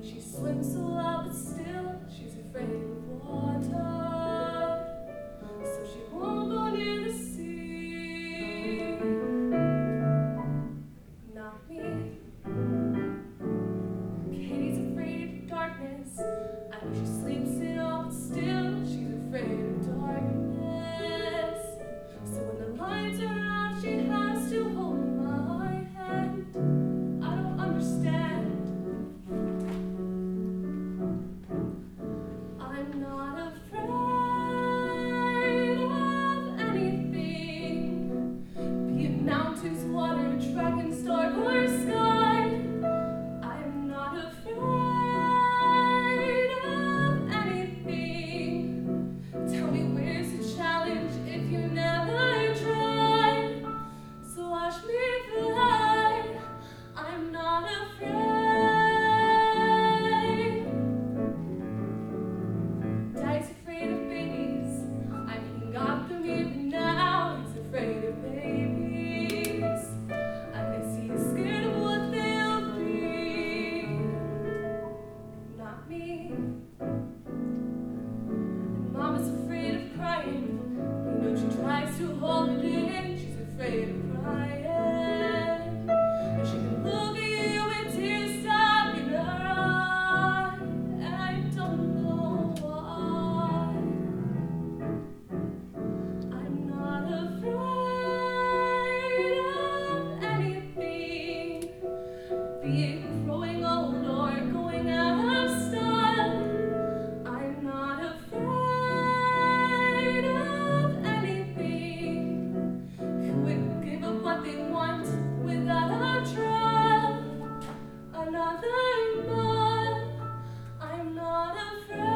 She swims so well, but still she's afraid of water, so she won't go near the sea. Not me. Katie's afraid of darkness. I know she sleeps it all, but still she's afraid of darkness. So when the lights are out, she has to hold my hand. I don't understand. I'm not afraid of anything, be it mountains, water, dragons, dark, or sky. I'm not afraid of anything. Tell me, where's the challenge if you never try? So watch me fly. I'm not afraid. Daddy's afraid of babies. I mean, he got them here, but now he's afraid of babies. I guess he's scared of what they'll be. Not me. And Mama's afraid of crying. You know she tries to hold it in. She's afraid of crying. And she can look at you with tears stuck in her eye. And I don't know why. I'm not afraid of anything, be it growing old or going out of style. I'm not afraid of anything, who would give up what they want without a trial. Another month, I'm not afraid.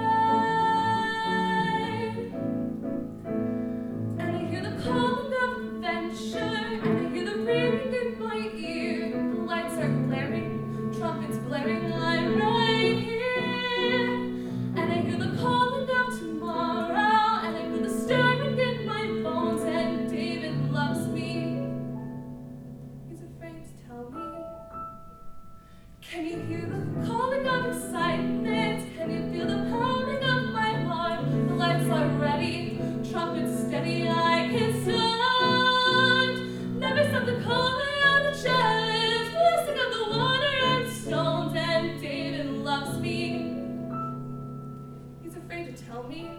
And I hear the calling of adventure, and I hear the ringing in my ear. The lights are glaring, trumpets blaring, I'm right here. And I hear the calling of tomorrow, and I feel the stirring in my bones, and David loves me. He's afraid to tell me. Can you hear the calling of excitement? Can you feel the pounding of my heart? The lights are ready, trumpets steady, I can start. Never stop the calling of the challenge, blessing of the water and stones, and David loves me. He's afraid to tell me.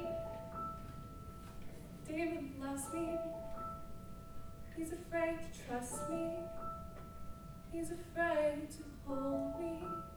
David loves me. He's afraid to trust me. He's afraid to hold me.